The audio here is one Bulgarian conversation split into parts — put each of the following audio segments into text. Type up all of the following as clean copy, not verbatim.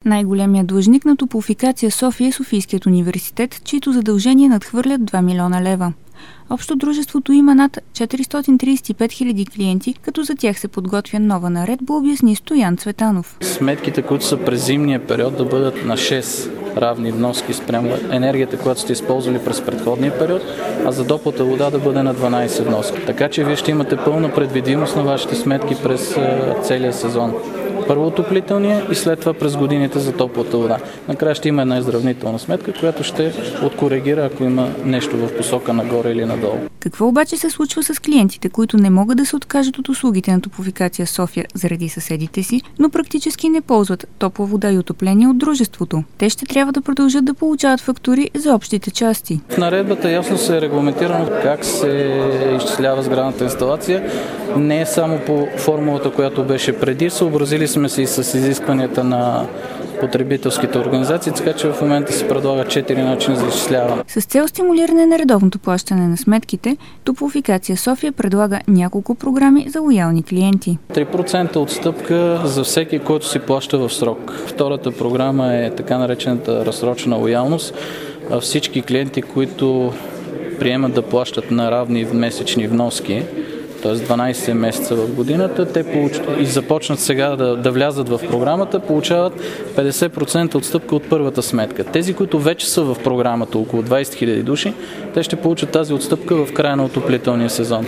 Най-големият длъжник на Топлофикация София е Софийският университет, чието задължения надхвърлят 2 милиона лева. Общо дружеството има над 435 000 клиенти, като за тях се подготвя нова наредба, обясни Стоян Цветанов. Сметките, които са през зимния период, да бъдат на 6 равни вноски спрямо енергията, която сте използвали през предходния период, а за топлата вода да бъде на 12 вноски. Така че вие ще имате пълна предвидимост на вашите сметки през целия сезон. Първо отоплителния и след това през годините за топлата вода. Накрая ще има една изравнителна сметка, която ще откоригира, ако има нещо в посока нагоре или надолу. Какво обаче се случва с клиентите, които не могат да се откажат от услугите на Топлофикация София заради съседите си, но практически не ползват топла вода и отопление от дружеството? Те ще трябва да продължат да получават фактури за общите части. В наредбата ясно се е регламентирано как се изчислява сградната инсталация. Не е само по формулата, която беше преди. Съобразили сме се и с изискванията на потребителските организации, така че в момента се предлага 4 начина за изчисляване. С цел стимулиране на редовното плащане на сметките, Топлофикация София предлага няколко програми за лоялни клиенти. 3% отстъпка за всеки, който си плаща в срок. Втората програма е така наречената разсрочена лоялност. Всички клиенти, които приемат да плащат на равни месечни вноски, т.е. 12 месеца в годината, те и започнат сега да влязат в програмата, получават 50% отстъпка от първата сметка. Тези, които вече са в програмата, около 20 000 души, те ще получат тази отстъпка в края на отоплителния сезон.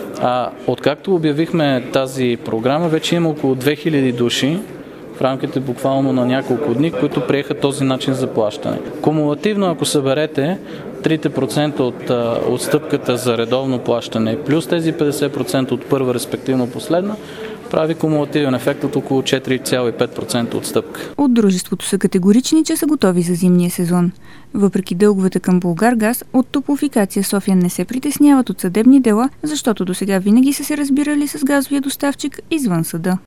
Откакто обявихме тази програма, вече има около 2000 души, в рамките буквално на няколко дни, които приеха този начин за плащане. Кумулативно, ако съберете 3% от отстъпката за редовно плащане, плюс тези 50% от първа, респективно последна, прави кумулативен ефект от около 4,5% отстъпка. От дружеството са категорични, че са готови за зимния сезон. Въпреки дълговете към Булгаргаз, от Топлофикация София не се притесняват от съдебни дела, защото досега винаги са се разбирали с газовия доставчик извън съда.